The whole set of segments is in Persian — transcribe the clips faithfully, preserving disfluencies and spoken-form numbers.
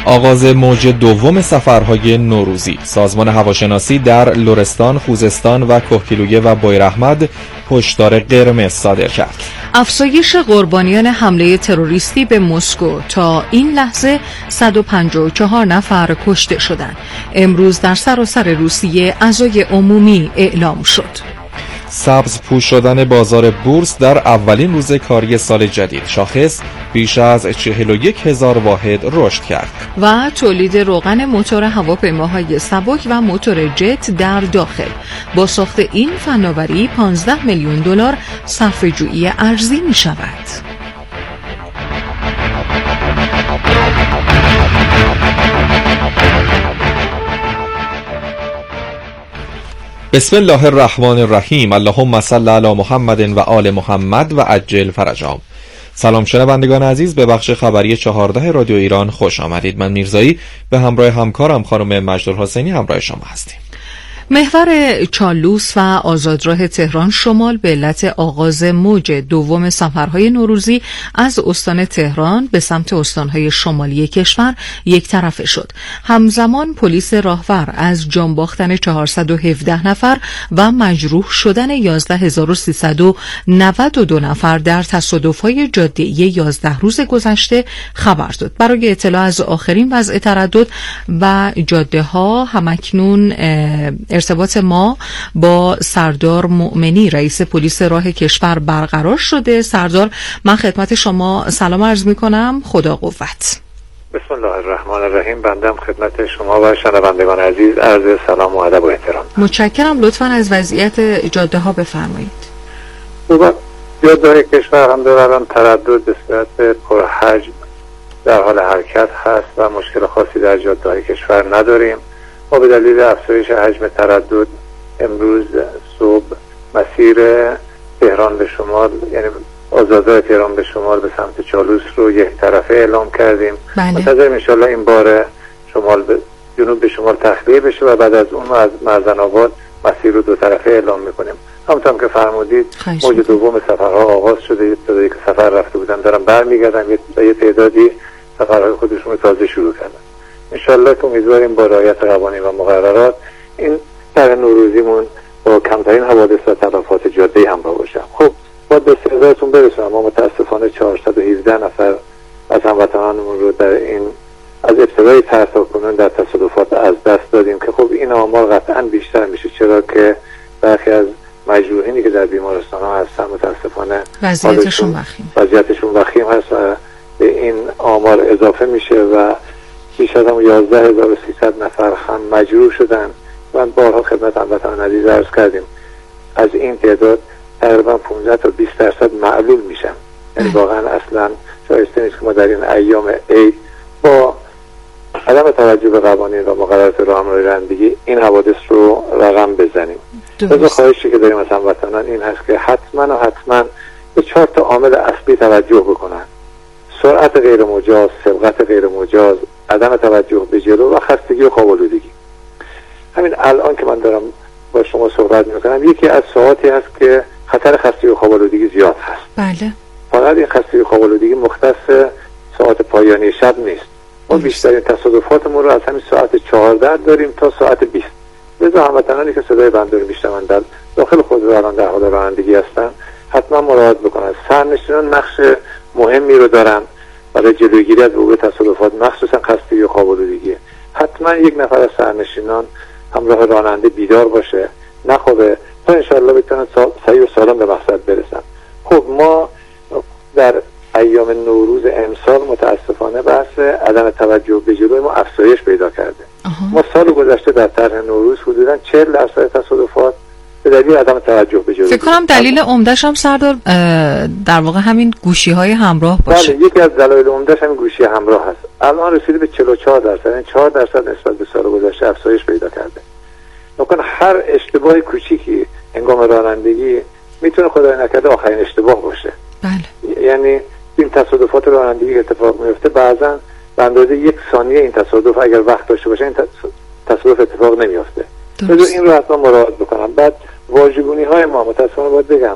آغاز موج دوم سفرهای نوروزی. سازمان هواشناسی در لرستان، خوزستان و کهگیلویه و بویراحمد هشدار قرمز صادر کرد. افزایش قربانیان حمله تروریستی به مسکو. تا این لحظه صد و پنجاه و چهار نفر کشته شدند. امروز در سراسر روسیه عزای عمومی اعلام شد. سبز پوش شدن بازار بورس در اولین روز کاری سال جدید. شاخص بیش از چهل و یک هزار واحد رشد کرد. و تولید روغن موتور هواپیماهای سبک و موتور جت در داخل. با ساخت این فناوری پانزده میلیون دلار صرفه‌جویی ارزی می شود. بسم الله الرحمن الرحیم. اللهم صل علی محمد و آل محمد و عجل فرجهم. سلام شنوندگان عزیز، به بخش خبری چهارده رادیو ایران خوش آمدید. من میرزایی به همراه همکارم خانم مجدالحسینی همراه شما هستیم. محور چالوس و آزادراه تهران شمال به علت آغاز موج دوم سفرهای نوروزی از استان تهران به سمت استانهای شمالی کشور یک طرفه شد. همزمان پلیس راهور از جان باختن چهارصد و هفده نفر و مجروح شدن یازده هزار و سیصد و نود و دو نفر در تصادف‌های جاده‌ای یازده روز گذشته خبر داد. برای اطلاع از آخرین وضع تردد و جاده‌ها همکنون ارتباط ما با سردار مؤمنی رئیس پلیس راه کشور برقرار شده. سردار، من خدمت شما سلام عرض می کنم. خدا قوت. بسم الله الرحمن الرحیم. بندم خدمت شما و شنوندگان عزیز عرض سلام و ادب و احترام. متشکرم. لطفاً از وضعیت جاده ها بفرمایید. جاده های کشور هم دارن تردد به صورت پرحجم در حال حرکت هست و مشکل خاصی در جاده های کشور نداریم. ما به دلیل افزایش حجم تردد امروز صبح مسیر تهران به شمال، یعنی آزادراه تهران به شمال به سمت چالوس رو یک طرفه اعلام کردیم. منتظریم انشالله این بار شمال به جنوب به شمال تخلیه بشه و بعد از اون از مرزن آباد مسیر رو دو طرفه اعلام میکنیم. همونطور که فرمودید موج دوم سفرها آغاز شده. یه تعدادی که سفر رفته بودن دارن برمیگردن، یه تعدادی سفرهای خودشون رو تازه شروع کردن. انشالله که امیدواریم با رعایت قوانین و مقررات این در نوروزیمون با کمترین حوادث و تلفات جاده‌ای همراه باشه. خب باید به استعدادتون برسونم، ما متاسفانه چهارصد و هفده نفر از هموطنانمون رو در این از ابتدای طرح تا کنون در تصادفات از دست دادیم که خب این آمار قطعا بیشتر میشه، چرا که برخی از مجروحینی که در بیمارستان ها هستن متاسفانه وضعیتشون وخیم وضعیتشون وخیم هست و به این آمار اضافه میشه و بیش از هم یازده هزار و سیصد نفر هم مجروح شدن. من بارها خدمت هموطنان عزیز عرض کردیم از این تعداد تقریبا پانزده تا بیست درصد معلول میشن. یعنی واقعا اصلا شایسته نیست که ما در این ایام عید با عدم توجه به قوانین و مقررات راهنمایی رانندگی این حوادث رو رقم بزنیم. لذا خواهشی که داریم از هموطنان این هست که حتما و حتما به چهار تا عامل اصلی توجه بکنن: سرعت غیر مجاز، سبقت غیر مجاز، عدم توجه به جلو و خستگی و خواب‌آلودگی. همین الان که من دارم با شما صحبت میکنم یکی از ساعاتی هست که خطر خستگی و خواب‌آلودگی زیاد هست. بله. فقط این خستگی و خواب‌آلودگی مختص ساعت پایانی شب نیست. ما بیشترین تصادفاتمون رو از همین ساعت چهارده داریم تا ساعت بیست. لذا هموطنانی که صدای بنده رو میشنون در داخل خود الان در حال رانندگی هستن حتما مراعات بکنن. سرنشینان نقش مهمی رو دارن برای جلوگیری از وقوع تصادفات، مخصوصا خستگی و خواب‌آلودگی. حتما یک نفر از سرنشینان همراه راننده بیدار باشه، نخوابه، تا انشاءالله بتونن صحیح و سالم به مقصد برسن. خب ما در ایام نوروز امسال متاسفانه بحث عدم توجه به جلوی ما افزایش پیدا کرده. آها. ما سال گذشته در طرح نوروز حدوداً چهل درصد تصادفات به دلیل عدم توجه به جلوی. فکر کنم دلیل عمده‌ش هم سردار در واقع همین گوشی‌های همراه باشه. بله، یکی از دلایل عمده‌ش همین گوشی همراه هست. الان رسیده به چهل و چهار درصد، یعنی چهار درصد نسبت به سال گذشته افزایش پیدا کرده. نکن هر اشتباه کوچیکی هنگام رانندگی میتونه خدای نکرده آخرین اشتباه باشه. بله. یعنی این تصادفات رانندگی اتفاق میفته بعضا به اندازه یک ثانیه این تصادف اگر وقت داشته باشه این تصادف اتفاق نمیفته. لذا این رو حتما مراعات بکنم. بعد واژگونی های ما متاسفانه باید بگم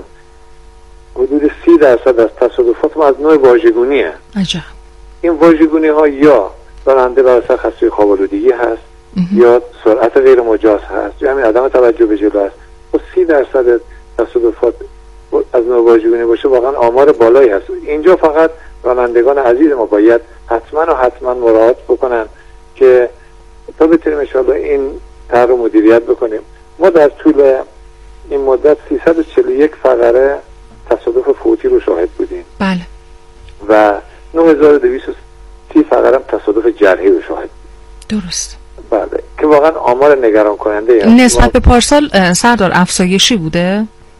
حدود سی درصد از تصادفات ما از نوع واژگونیه. عجب. این واژگونی ها یا راننده بر اثر خستگی خواب‌آلودگی هست یا سرعت غیر مجاز هست یا همین عدم توجه به جلو هست و سی درصد تصادفات از نوع واژگونی باشه، واقعا آمار بالایی هست. اینجا فقط رانندگان عزیز ما باید حتما و حتما مراعات بکنن که تا بتونیم انشاءالله این طرح رو مدیریت بکنیم. ما در طول این مدت سیصد و چهل و یک فقره تصادف فوتی رو شاهد بودیم. بله. و نه هزار و دویست و سی فقره تصادف جرحی رو شاهد بودیم. درست. بله، که واقعا آمار نگران کننده هست. نسبت به پارسال سردار افزایشی بوده؟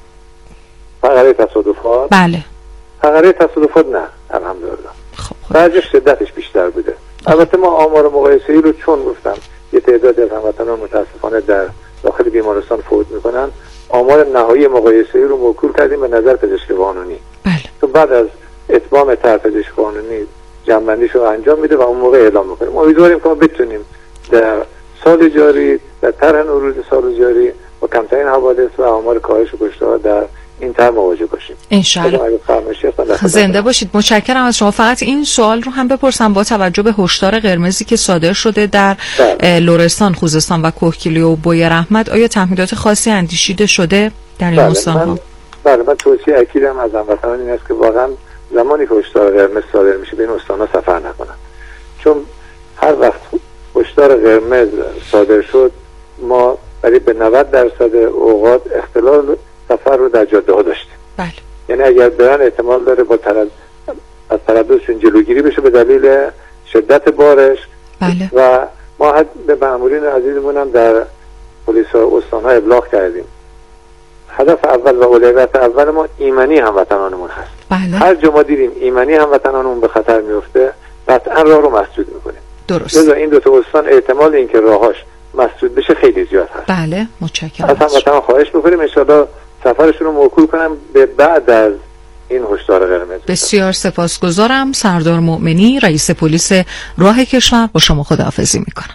فقره تصادفات؟ بله. فقره تصادفات نه، الحمدلله. خب بعضی شدتش بیشتر بوده. البته ما آمار مقایسه‌ای رو چون گفتم یه تعدادی از هموطنان متاسفانه در داخل بیمارستان فوت میکنن، آمار نهایی مقایسه‌ای رو موکول کردیم به نظر پزشک قانونی. بله. تو بعد از اتمام طرح پزشک قانونی جمع‌بندیش رو انجام میده و اون موقع اعلام میکنیم. امیدواریم که ما بتونیم در سال جاری، در طرح نوروز سال جاری با کمترین حوادث و آمار کاهش کشته‌ها در این طرح مواجه باشیم. انشالله. زنده باشید. متشکرم از شما. فقط این سوال رو هم بپرسم با توجه به هشدار قرمزی که صادر شده در لرستان، خوزستان و کوهگیلو و بوی رحمت، آیا تمهیدات خاصی اندیشیده شده در این استان‌ها؟ بله، من توصیه اکیدم از هموطنان این است که واقعا زمانی که هشدار قرمز صادر میشه به این استان‌ها سفر نکنن، چون هر وقت هشدار قرمز صادر شد ما برای به نود درصد اوقات اختلال سفر رو در جاده ها داشتیم. بله. یعنی اگر برن احتمال داره با ترد... از ترددشون جلوگیری بشه به دلیل شدت بارش. بله. و ما حد به مأمورین عزیزمون هم در پلیس استان‌ها ابلاغ کردیم. هدف اول و اولویت اول ما ایمنی هموطنانمون هست. بله. هر جا ما دیدیم ایمنی هموطنانمون به خطر میفته قطعا راه رو مسدود میکنیم. درست. لذا این دو تا استان احتمال اینکه راهاش مسدود بشه خیلی زیاد هست. بله، متشکرم. از هموطنان خواهش میکنیم ان شاءالله سفرشون رو موکول کنم به بعد از این هشدار قرمز. بسیار سپاسگزارم. سردار مؤمنی، رئیس پلیس راه کشور، با شما خداحافظی میکنم.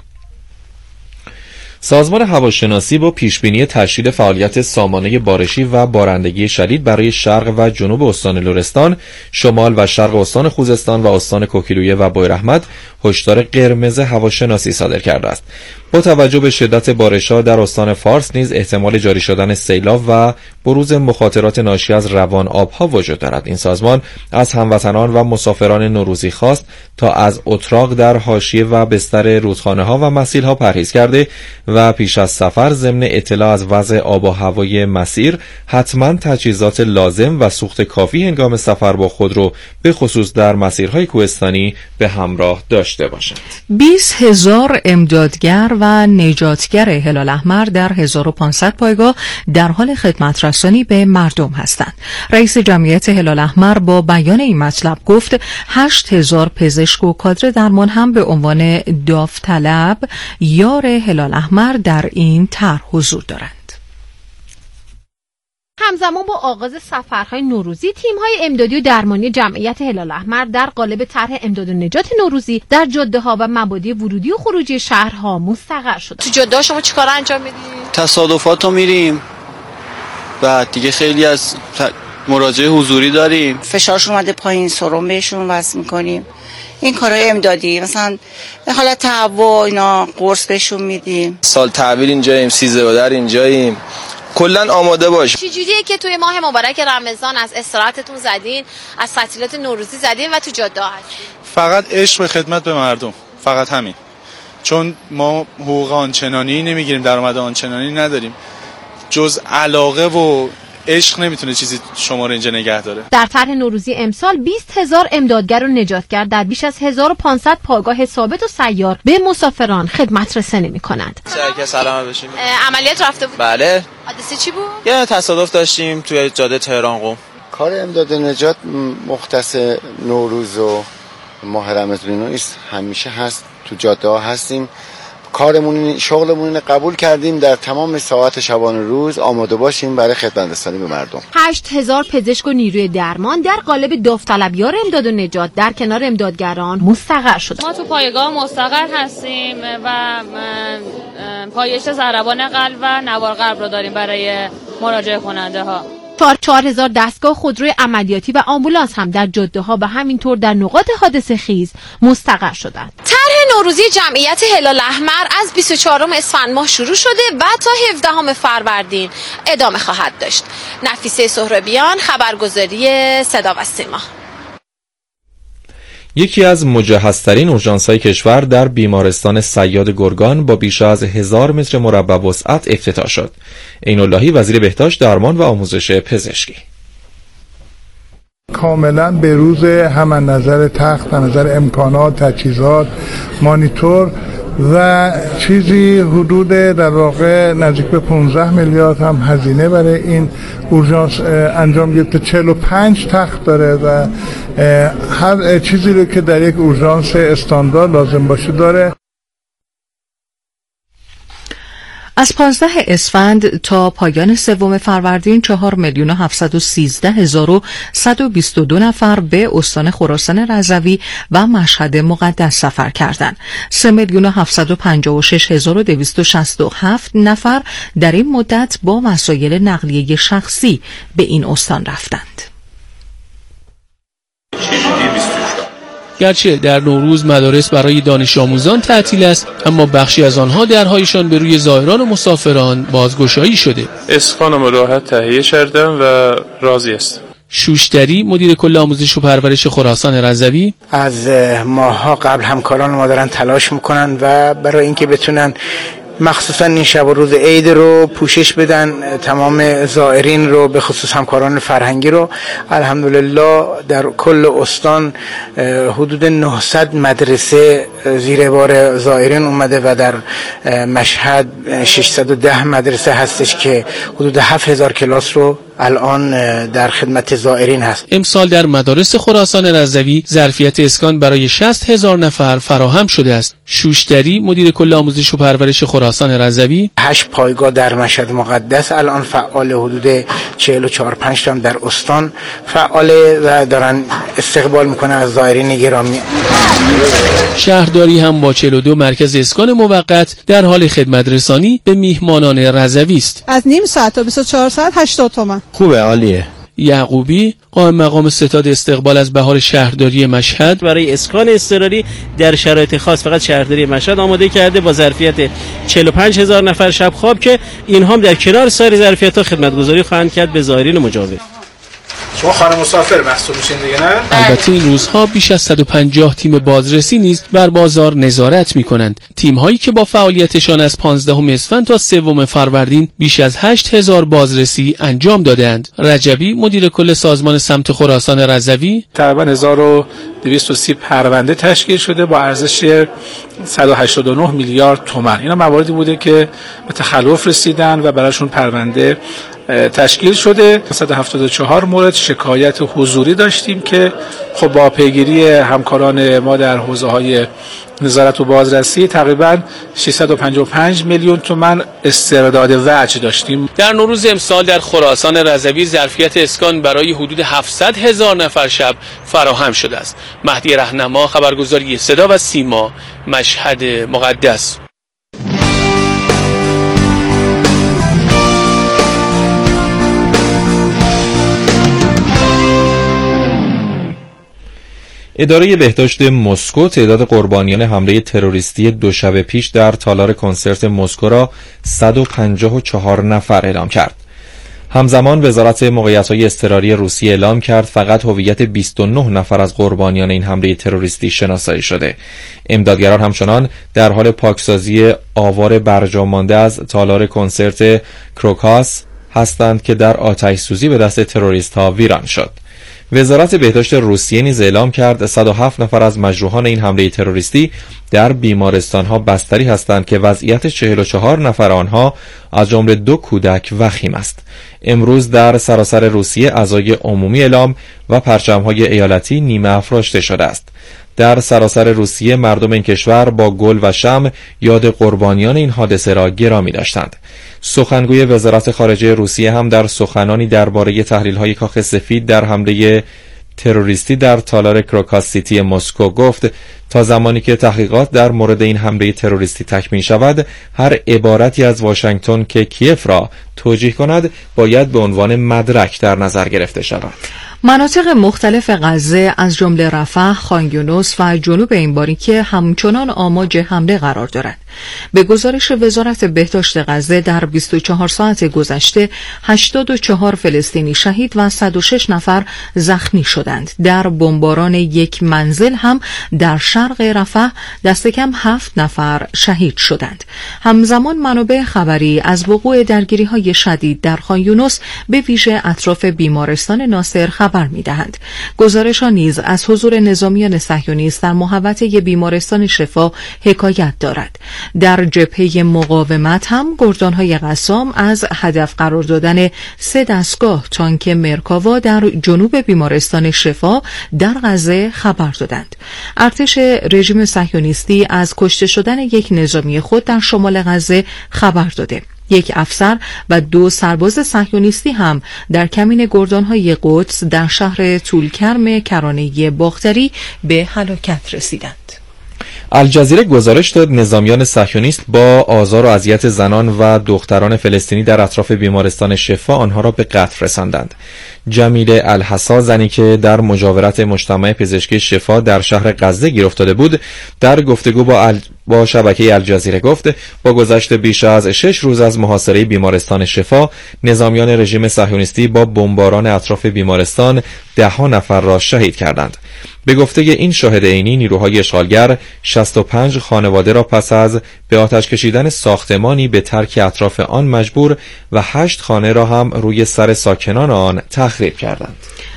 سازمان هواشناسی با پیشبینی تشدید فعالیت سامانه بارشی و بارندگی شدید برای شرق و جنوب استان لرستان، شمال و شرق استان خوزستان و استان کوهگیلویه و بوی رحمت هشدار قرمز هواشناسی صادر کرده است. با توجه به شدت بارش‌ها در استان فارس نیز احتمال جاری شدن سیلاب و بروز مخاطرات ناشی از روان آبها وجود دارد. این سازمان از هموطنان و مسافران نوروزی خواست تا از اتراق در حاشیه و بستر رودخانه‌ها و مسیل‌ها پرهیز کرده و پیش از سفر ضمن اطلاع از وضع آب و هوای مسیر حتما تجهیزات لازم و سوخت کافی هنگام سفر با خود رو به خصوص در مسیرهای کوهستانی به همراه داشته باشند. بیست هزار امدادگر و نجاتگر هلال احمر در هزار و پانصد پایگاه در حال خدمت رسانی به مردم هستند. رئیس جمعیت هلال احمر با بیان این مطلب گفت هشت هزار پزشک و کادر درمان هم به عنوان داوطلب یار هلال احمر در این طرح حضور دارند. همزمان با آغاز سفرهای نوروزی، تیم‌های امدادی و درمانی جمعیت هلال احمر در قالب طرح امداد و نجات نوروزی در جاده‌ها و مبادی ورودی و خروجی شهرها مستقر شده. تو جاده شما چیکار انجام میدید؟ تصادفات رو میریم. بعد دیگه خیلی از مراجعه حضوری داریم. فشارشون اومده پایین، سرم بهشون وصل می‌کنیم. این کارهای امدادی، مثلا به حالت تهوع اینا قرص بهشون میدیم. سال تحویل اینجاییم، سیزده و در اینجاییم. کلا آماده باش. چجوریه که توی ماه مبارک رمضان از استراحتتون زدین، از تعطیلات نوروزی زدین و تو جاده هستین؟ فقط عشق خدمت به مردم، فقط همین. چون ما حقوق آنچنانی نمیگیریم، درآمد آنچنانی نداریم. جز علاقه و عشق نمیتونه چیزی شما رو اینجا نگه داره. در طرح نوروزی امسال بیست هزار امدادگر و نجاتگر در بیش از هزار و پانصد پایگاه ثابت و سیار به مسافران خدمت رسانی می‌کنند. چه سلام بشین. عملیات رفته بود؟ بله. حادثه چی بود؟ یه تصادف داشتیم توی جاده تهران قم. کار امداد نجات مختص نوروز و ماه رمضان نیست، همیشه هست، تو جاده ها هستیم. کارمون شغلمون قبول کردیم در تمام ساعات شبانه روز آماده باشیم برای خدمت رسانی به مردم. هشت هزار پزشک و نیروی درمان در قالب داوطلبیار امداد و نجات در کنار امدادگران مستقر شده. ما تو پایگاه مستقر هستیم و پایش ضربان قلب و نوار قلب رو داریم برای مراجعه کننده ها. چهار هزار دستگاه خودروی عملیاتی و آمبولانس هم در جاده ها و همینطور در نقاط حادثه خیز مستقر شدند. طرح نوروزی جمعیت هلال احمر از بیست و چهارم اسفند ماه شروع شده و تا هفدهم فروردین ادامه خواهد داشت. نفیسه سهرابیان، خبرگزاری صدا و سیما. یکی از مجهزترین اورژانس‌های کشور در بیمارستان صیاد گرگان با بیش از هزار متر مربع وسعت افتتاح شد. عین‌اللهی وزیر بهداشت، درمان و آموزش پزشکی: کاملا به روز هم از نظر تخت، از نظر امکانات، تجهیزات، مانیتور و چیزی حدود در واقع نزدیک به پانزده میلیارد هم هزینه برای این اورژانس انجام گرفته. چهل و پنج تخت داره و هر چیزی رو که در یک اورژانس استاندارد لازم باشه داره. از پانزده اسفند تا پایان سوم فروردین چهار میلیون و هفتصد و سیزده هزار و صد و بیست و دو نفر به استان خراسان رضوی و مشهد مقدس سفر کردند. سه میلیون و هفتصد و پنجاه و شش هزار و دویست و شصت و هفت نفر در این مدت با وسایل نقلیه شخصی به این استان رفتند. گرچه در نوروز مدارس برای دانش آموزان تعطیل است، اما بخشی از آنها درهایشان به روی زائران و مسافران بازگشایی شده. اسکانم راحت تهیه کردم و راضی است. شوشتری، مدیر کل آموزش و پرورش خراسان رضوی: از ماه‌ها قبل همکاران ما دارن تلاش میکنن و برای اینکه بتونن مخصوصا این شب و روز عید رو پوشش بدن تمام زائرین رو، به خصوص همکاران فرهنگی رو. الحمدلله در کل استان حدود نهصد مدرسه زیر بار زائرین اومده و در مشهد ششصد و ده مدرسه هستش که حدود هفت هزار کلاس رو الان در خدمت زائرین هست. امسال در مدارس خراسان رضوی ظرفیت اسکان برای شصت هزار نفر فراهم شده است. شوشتری، مدیر کل آموزش و پرورش خراسان رضوی: هشت پایگاه در مشهد مقدس الان فعال، حدود چهل و چهار پنج تا در استان فعاله و دارن استقبال میکنن از زائرین گرامی. شهرداری هم با چهل و دو مرکز اسکان موقت در حال خدمت رسانی به میهمانان رضوی است. از نیم ساعت تا بیست و چهار ساعت هشتاد تومان. خوبه، عالیه. یعقوبی، قائم مقام ستاد استقبال از بهار شهرداری مشهد: برای اسکان اضطراری در شرایط خاص فقط شهرداری مشهد آماده کرده با ظرفیت چهل و پنج هزار نفر شب خواب که اینها هم در کنار سایر ظرفیت‌ها خدمتگزاری خواهند کرد به زائرین مجاور. شما خانه مسافر محسوب میشین دیگه، نه؟ البته این روزها بیش از صد و پنجاه تیم بازرسی نیز بر بازار نظارت می‌کنند. تیم‌هایی که با فعالیتشان از پانزدهم اسفند تا سوم فروردین بیش از هشت هزار بازرسی انجام دادند. رجبی، مدیر کل سازمان سمت خراسان رضوی: تقریبا هزار و دویست و سی پرونده تشکیل شده با ارزش صد و هشتاد و نه میلیارد تومان. اینا مواردی بوده که به تخلف رسیدن و براشون پرونده تشکیل شده. صد و هفتاد و چهار مورد شکایت حضوری داشتیم که خب با پیگیری همکاران ما در حوزه‌های نظارت و بازرسی تقریبا ششصد و پنجاه و پنج میلیون تومان استرداد وجه داشتیم. در نوروز امسال در خراسان رضوی ظرفیت اسکان برای حدود هفتصد هزار نفر شب فراهم شده است. مهدی رهنما، خبرگزاری صدا و سیما، مشهد مقدس. اداره بهداشت مسکو تعداد قربانیان حمله تروریستی دو شب پیش در تالار کنسرت مسکو را صد و پنجاه و چهار نفر اعلام کرد. همزمان وزارت موقعیت‌های اضطراری روسیه اعلام کرد فقط هویت بیست و نه نفر از قربانیان این حمله تروریستی شناسایی شده. امدادگران همچنان در حال پاکسازی آوار برجام مانده از تالار کنسرت کروکاس هستند که در آتش سوزی به دست تروریست‌ها ویران شد. وزارت بهداشت روسیه نیز اعلام کرد صد و هفت نفر از مجروحان این حمله تروریستی در بیمارستان‌ها بستری هستند که وضعیت چهل و چهار نفر آنها از جمله دو کودک وخیم است. امروز در سراسر روسیه عزای عمومی اعلام و پرچم‌های ایالتی نیمه افراشته شده است. در سراسر روسیه مردم این کشور با گل و شمع یاد قربانیان این حادثه را گرامی داشتند. سخنگوی وزارت خارجه روسیه هم در سخنانی درباره تحلیل‌های کاخ سفید در حمله تروریستی در تالار کروکاس سیتی مسکو گفت تا زمانی که تحقیقات در مورد این حمله تروریستی تکمیل شود، هر عبارتی از واشنگتن که کیف را توجیه کند باید به عنوان مدرک در نظر گرفته شود. مناطق مختلف غزه از جمله رفح، خان یونس و جنوب این باریکه همچنان آماج حمله قرار دارند. به گزارش وزارت بهداشت غزه در بیست و چهار ساعت گذشته هشتاد و چهار فلسطینی شهید و صد و شش نفر زخمی شدند. در بمباران یک منزل هم در شرق رفح دست کم هفت نفر شهید شدند. همزمان منابع خبری از وقوع درگیری‌های شدید در خان یونس به ویژه اطراف بیمارستان ناصر خبر می‌دهند. گزارش‌ها نیز از حضور نظامیان صهیونیست در محوطه بیمارستان شفا حکایت دارد. در جبهه مقاومت هم گردان‌های قسام از هدف قرار دادن سه دستگاه تانک مرکاوا در جنوب بیمارستان شفا در غزه خبر دادند. ارتش رژیم صهیونیستی از کشته شدن یک نظامی خود در شمال غزه خبر داده. یک افسر و دو سرباز صهیونیستی هم در کمین گردان‌های قدس در شهر طولکرم کرانه باختری به هلاکت رسیدند. الجزیره گزارش داد نظامیان صهیونیست با آزار و اذیت زنان و دختران فلسطینی در اطراف بیمارستان شفا آنها را به قتل رساندند. جمیل الحسا، زنی که در مجاورت مجتمع پزشکی شفا در شهر غزه گیر افتاده بود، در گفتگو با ال... با شبکه الجزیره گفت با گذشت بیش از شش روز از محاصره بیمارستان شفا، نظامیان رژیم صهیونیستی با بمباران اطراف بیمارستان ده ها نفر را شهید کردند. به گفته این شاهد عینی، نیروهای اشغالگر شصت و پنج خانواده را پس از به آتش کشیدن ساختمانی به ترک اطراف آن مجبور و هشت خانه را هم روی سر ساکنان آن تخریب کردند.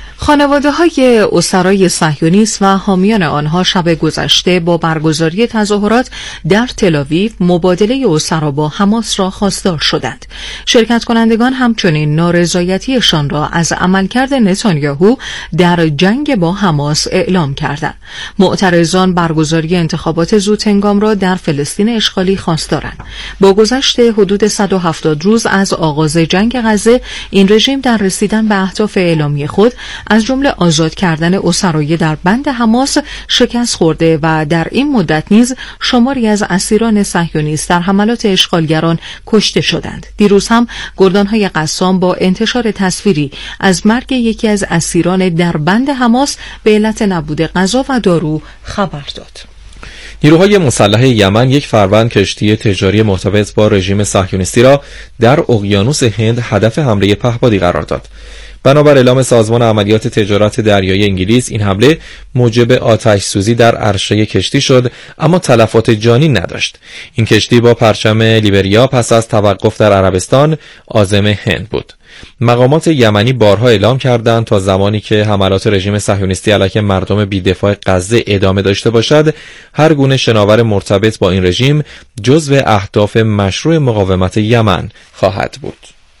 خانواده‌های اسرای صهیونیست و حامیان آنها شب گذشته با برگزاری تظاهرات در تل‌آویو مبادله اسرا با حماس را خواستار شدند. شرکت کنندگان همچنین نارضایتیشان را از عملکرد نتانیاهو در جنگ با حماس اعلام کردند. معترضان برگزاری انتخابات زودهنگام را در فلسطین اشغالی خواستارند. با گذشت حدود صد و هفتاد روز از آغاز جنگ غزه، این رژیم در رسیدن به اهداف اعلامی خود از جمله آزاد کردن اسرای در بند حماس شکست خورده و در این مدت نیز شماری از اسیران صهیونیست در حملات اشغالگران کشته شدند. دیروز هم گردان‌های قسام با انتشار تصویری از مرگ یکی از اسیران در بند حماس به علت نبود غذا و دارو خبر داد. نیروهای مسلح یمن یک فروند کشتی تجاری مرتبط با رژیم صهیونیستی را در اقیانوس هند هدف حمله پهپادی قرار داد. بنابر اعلام سازمان عملیات تجارت دریایی انگلیس، این حمله موجب آتش سوزی در عرشه کشتی شد، اما تلفات جانی نداشت. این کشتی با پرچم لیبریا پس از توقف در عربستان عازم هند بود. مقامات یمنی بارها اعلام کردند تا زمانی که حملات رژیم صهیونیستی علیه مردم بی‌دفاع غزه ادامه داشته باشد، هر گونه شناور مرتبط با این رژیم جزو اهداف مشروع مقاومت یمن خواهد بود.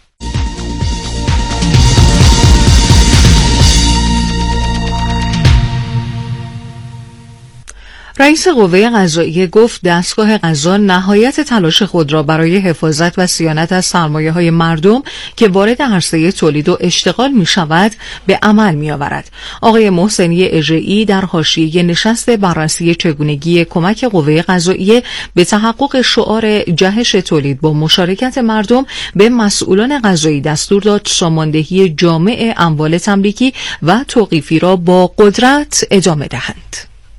رئیس قوه قضاییه گفت دستگاه قضا نهایت تلاش خود را برای حفاظت و صیانت از سرمایه‌های مردم که وارد عرصه تولید و اشتغال می‌شود به عمل می‌آورد. آقای محسنی اژه‌ای در حاشیه نشست بررسی چگونگی کمک قوه قضاییه به تحقق شعار جهش تولید با مشارکت مردم به مسئولان قضایی دستور داد ساماندهی جامع اموال تملیکی و توقیفی را با قدرت ادامه دهند.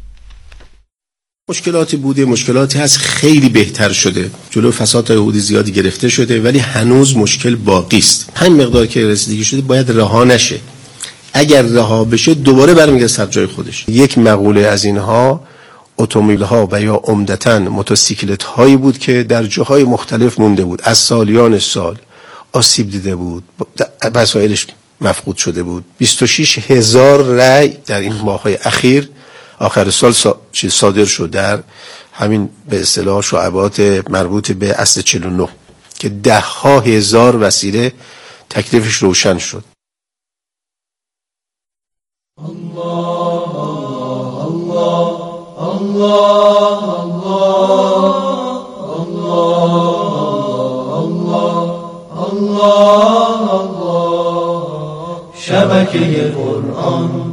مشکلاتی بوده، مشکلاتی هست، خیلی بهتر شده، جلو فساد حقوقی زیادی گرفته شده، ولی هنوز مشکل باقی است. همین مقدار که رسیدگی شده باید رها نشه. اگر رها بشه دوباره برمیگرده سر جای خودش. یک مقوله از اینها اتومبیل ها و یا عمدتاً موتورسیکلت هایی بود که در جاهای مختلف مونده بود، از سالیان سال آسیب دیده بود، وسایلش مفقود شده بود. بیست و شش هزار رأی در این ماه‌های اخیر آخر سال سا... صادر شد در همین به اصطلاح شعبات مربوط به اصل چهل و نه که ده ها هزار وسیله تکلیفش روشن شد. الله الله الله الله الله الله الله شبکه قرآن.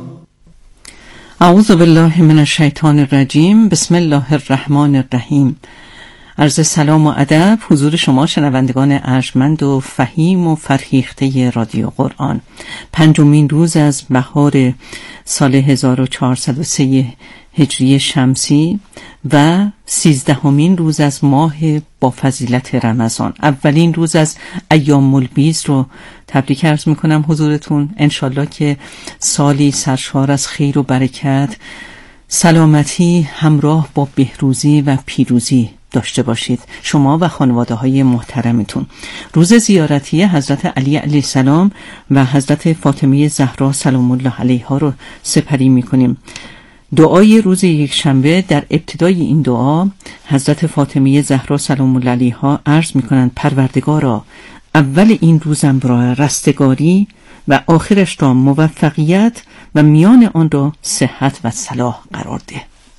اعوذ بالله من الشیطان الرجیم. بسم الله الرحمن الرحیم. عرض سلام و ادب حضور شما شنوندگان ارجمند و فهیم و فرهیخته رادیو قرآن. پنجمین روز از بهار سال هزار و چهارصد و سه هجری شمسی و سیزدهمین روز از ماه با فضیلت رمضان، اولین روز از ایام البیض رو تبریک عرض میکنم حضورتون. انشالله که سالی سرشار از خیر و برکت، سلامتی همراه با بهروزی و پیروزی داشته باشید شما و خانواده های محترمتون. روز زیارتی حضرت علی علیه السلام و حضرت فاطمه زهرا سلام الله علیها رو سپری میکنیم. دعای روز یک شنبه، در ابتدای این دعا حضرت فاطمه زهرا سلام الله علیها عرض میکنند: پروردگارا، اول این روزم را رستگاری و آخرش را موفقیت و میان آن را صحت و صلاح قرار ده.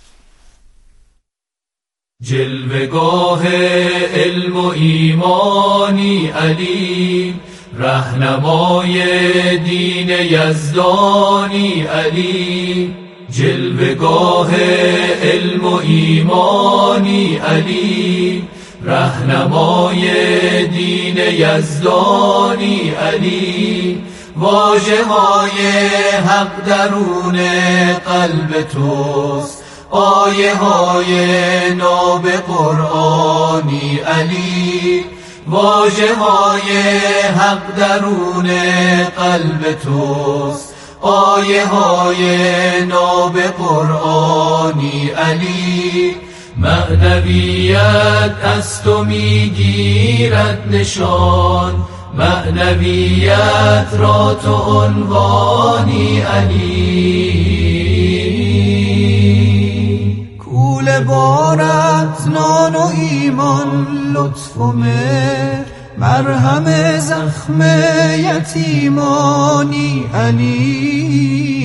جلوگاه علم و ایمانی علی، رهنمای دین یزدانی علی. جلوگاه علم و ایمانی علی، رهنمای دین یزدانی علی. واژه های حق درون قلب توست، آیه های ناب قرآنی علی. واژه های حق درون قلب توست، آیه های ناب قرآنی علی. معنویت از تو میگیرد نشان، معنویت را تو عنوانی علی. کوله بارت نان و ایمان، لطف و مهر، مرهم زخم یتیمانی علی.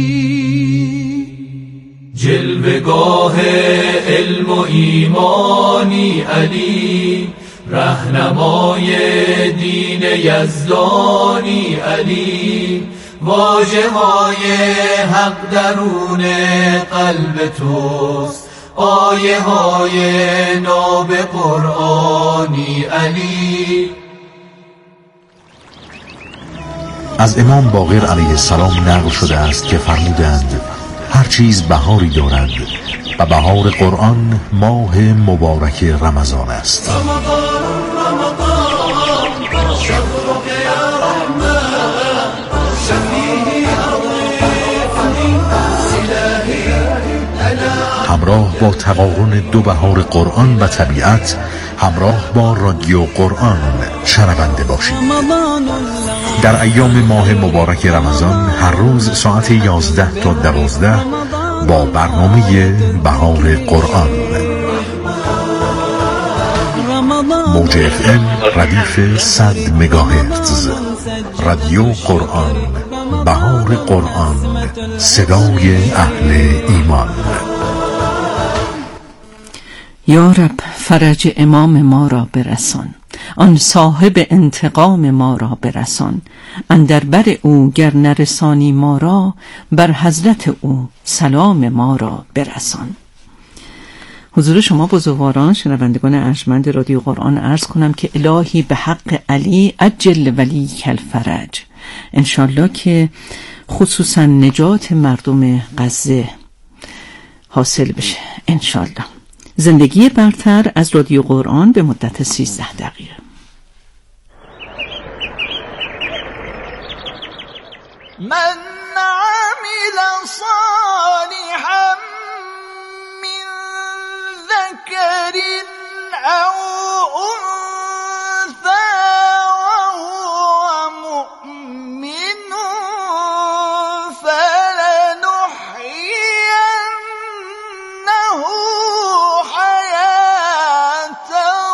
جلوگاه علم و ایمانی علی، رهنمای دین یزدانی علی. واژه های حق درون قلب توست، آیه های ناب قرآنی علی. از امام باقر علیه السلام نقل شده است که فرمودند: هر چیز بهاری دارد و بهار قرآن ماه مبارک رمضان است. همراه با تقارن دو بهار قرآن و طبیعت، همراه با رادیو قرآن شنونده باشید. در ایام ماه مبارک رمضان هر روز ساعت یازده تا دوازده با برنامه بهار قرآن. موج اف ام ردیف صد مگاهرتز. رادیو قرآن، بهار قرآن، صدای اهل ایمان. یا رب فرج امام ما را برسان، آن صاحب انتقام ما را برسان. اندر بر او گر نرسانی ما را، بر حضرت او سلام ما را برسان. حضور شما بزرگواران شنوندگان ارجمند رادیو قرآن عرض کنم که الهی به حق علی عجل ولی الفرج، انشالله که خصوصا نجات مردم غزه حاصل بشه انشالله. زندگی برتر از رادیو قرآن به مدت سیزده دقیقه. من عمل صالحا من ذكر أو أنثى وهو مؤمن فلنحيينه حياة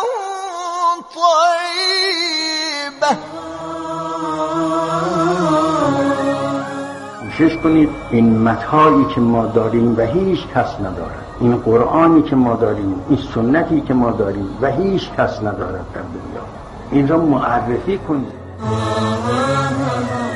طيبة. کوشش کنید این متاعی که ما داریم و هیچ کس ندارد، این قرآنی که ما داریم، این سنتی که ما داریم و هیچ کس ندارد در دنیا، این را معرفی کنید.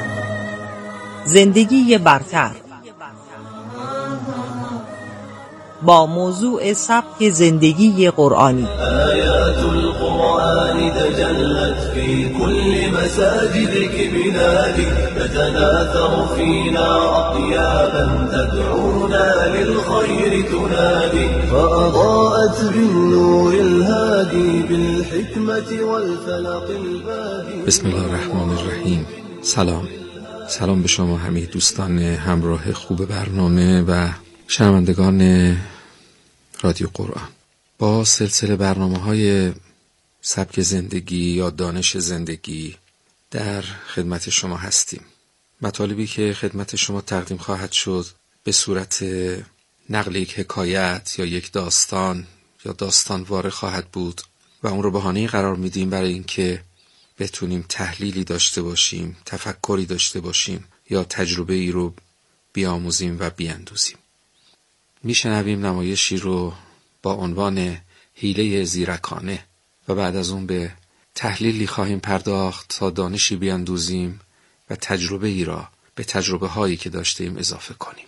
زندگی برتر. با موضوع سبک زندگی قرآنی. آیات القرآن تجلت فی كل مساجدك بلادی تتناثر فينا أطيابا تدعونا للخير تنادي فأضاءت بالنور الهادي بالحكمة والفلق البادي. بسم الله الرحمن الرحیم. سلام سلام به شما همه دوستان همراه خوب برنامه و شنوندگان رادیو قرآن. با سلسله برنامه‌های سبک زندگی یا دانش زندگی در خدمت شما هستیم. مطالبی که خدمت شما تقدیم خواهد شد به صورت نقل یک حکایت یا یک داستان یا داستانواره خواهد بود و اون رو بهانه‌ای قرار میدیم برای اینکه بتونیم تحلیلی داشته باشیم، تفکری داشته باشیم یا تجربه ای رو بیاموزیم و بیاندوزیم. میشنویم نمایشی رو با عنوان حیله زیرکانه و بعد از اون به تحلیلی خواهیم پرداخت تا دانشی بیاندوزیم و تجربه ای را به تجربه هایی که داشتیم اضافه کنیم.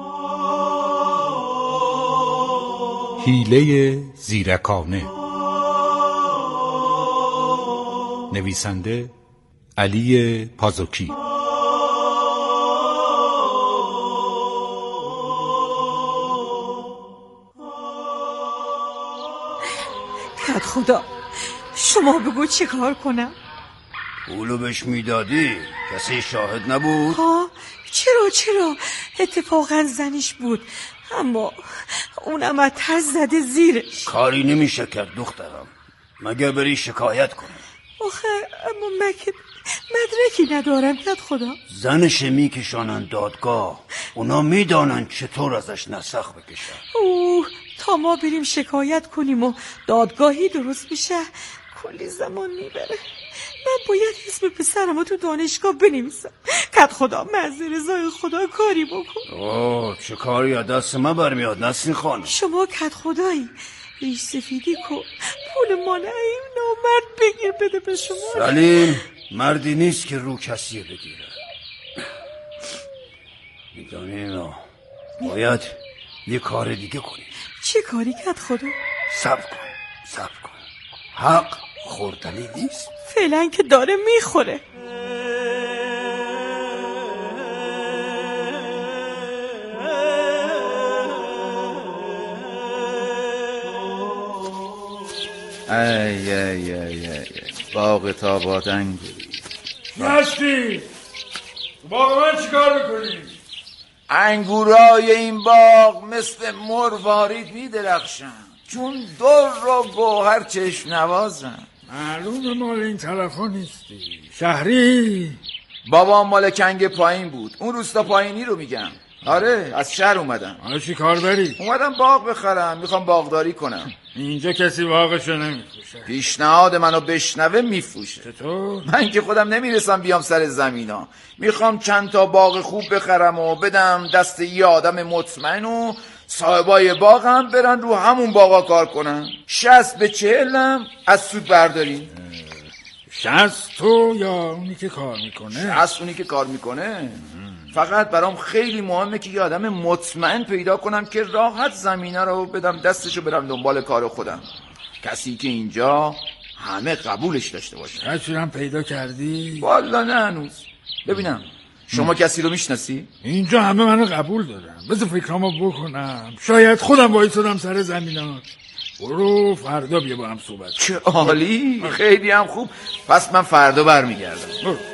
حیله زیرکانه، نویسنده علی پازوکی. کد خدا شما بگو چه کار کنم؟ پولو بهش میدادی؟ کسی شاهد نبود؟ ها چرا چرا اتفاقا زنش بود، اما اونم از ترس زده زیرش. کاری نمیشه کرد دخترم، مگه بری شکایت کنی؟ آخه اما من که مدرکی ندارم کد خدا. زنش میکشانن دادگاه، اونا میدانن چطور ازش نسخ بکشن. اوه تا ما بریم شکایت کنیم و دادگاهی درست میشه کلی زمان میبره. من باید اسم پسرمو تو دانشگاه بنویسم. کد خدا من از رضای خدا کاری بکن. اوه چه کاری از دست من برمیاد نسرین خانم؟ شما کد خدایی ریش سفیدی کن، پول ما نهیم نامرد بگیر بده به شما. سلیم مردی نیست که رو کسی بگیره. میدانیم باید یه کار دیگه کنیم. چه کاری کد خدا؟ صبر کن صبر کن، حق خوردنی نیست. فعلا که داره میخوره. ای ای ای ای باغ تا بادنگی نستی باغ من چیکار میکنی؟ انگورای این باغ مثل مروارید میدرخشن چون در و گوهر چشم نوازن. معلوم مال این طرفا نیستی، شهری؟ بابا مال کنگ پایین بود، اون روستا پایینی رو میگم. آره از شهر اومدم. آره چی کار بری؟ اومدم باغ بخرم، میخوام باغداری کنم. اینجا کسی باغشو نمیفروشه. پیشنهاد منو بشنوه میفروشه. چطور؟ من که خودم نمیرسم بیام سر زمینا، میخوام چند تا باغ خوب بخرم و بدم دست یه آدم مطمئن و صاحبای باغم برن رو همون باغا کار کنن. شصت به چهلم از سود برداریم. شصت تو یا اونی که کار میکنه؟ شصت اونی که کار میکنه. فقط برام خیلی مهمه که یه آدم مطمئن پیدا کنم که راحت زمینه رو بدم دستشو برم دنبال کار خودم. کسی که اینجا همه قبولش داشته باشه. کسی هم پیدا کردی؟ والا نه هنوز. ببینم شما کسی رو میشناسی؟ اینجا همه منو قبول دارن. بذار فکرامو بکنم، شاید خودم وایسادم سر زمینات. برو فردا بیا با هم صحبت. چه عالی، خیلی هم خوب. پس من فردا برمیگردم. برو.